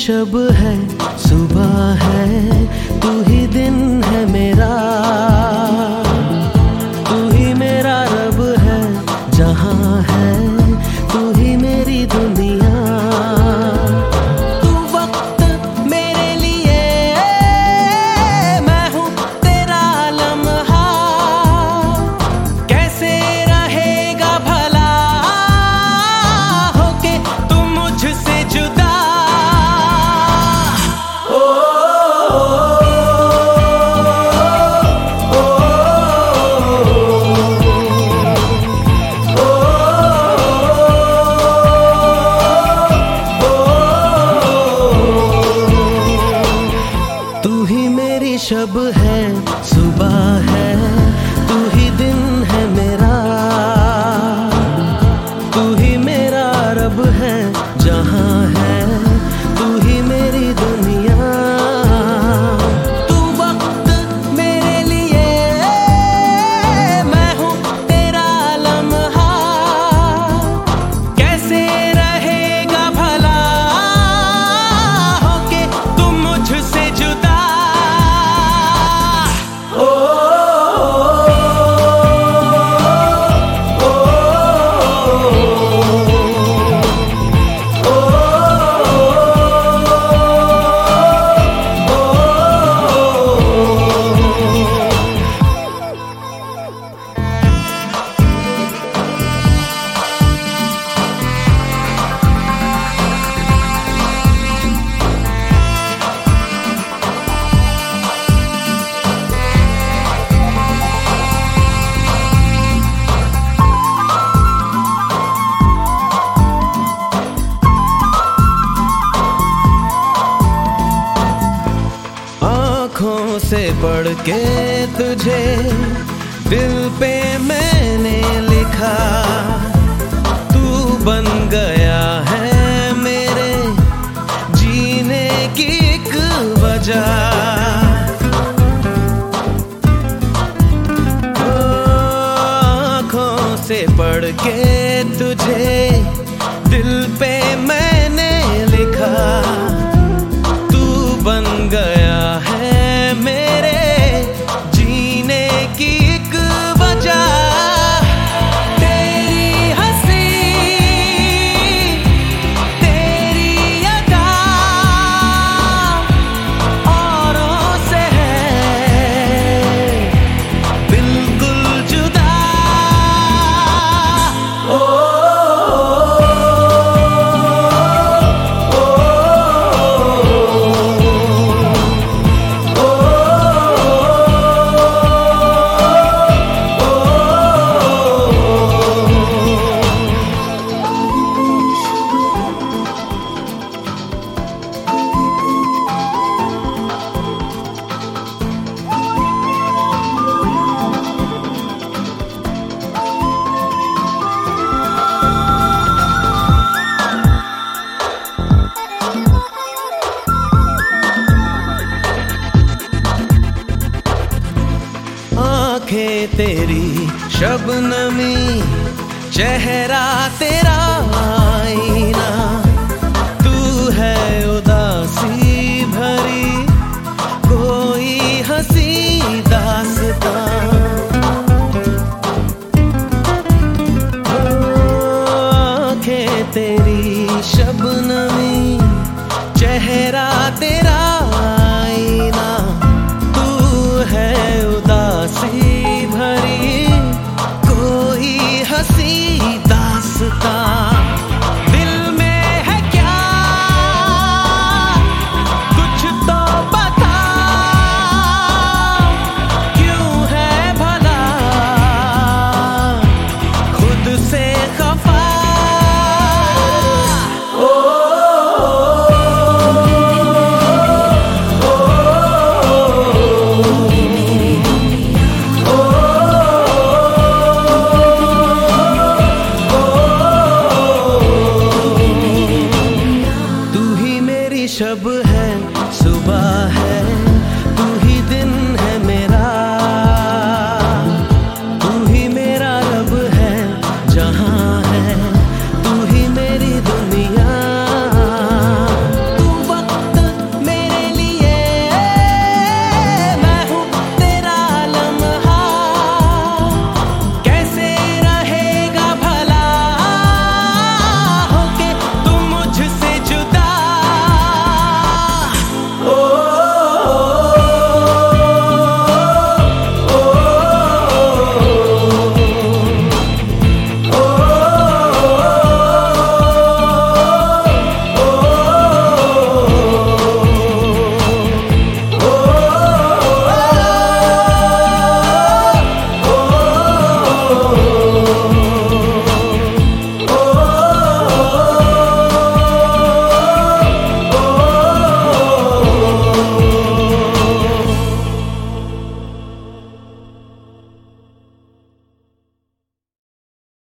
शब है, सुबह है, तू ही दिन है मेरा, तू ही मेरा रब है, जहां है तू ही मेरी दुनिया। तू वक्त मेरे लिए, मैं हूँ तेरा लम्हा, कैसे रहेगा भला होके तू मुझसे जुदा। शब है, सुबह है, तू ही दिन है मेरा, तू ही मेरा रब है, जहां है तू ही मेरी दुनिया। तू वक्त मेरे लिए, मैं हूँ तेरा लम्हा, कैसे रहेगा भला होके तुम मुझसे जुदा। आँखों से पढ़ के तुझे दिल पे मैंने लिखा, तू बन गया है मेरे जीने की एक वजह। आँखों से पढ़ के तुझे दिल पे मैंने लिखा, तू बन गया है मेरे जीने की एक वजह। तेरी हंसी, तेरी अदा औरों से है बिल्कुल जुदा। आँखें तेरी शबनमी, चेहरा तेरा आईना, तू है उदासी भरी कोई हंसी दास्तां। आँखें तेरी शबनमी,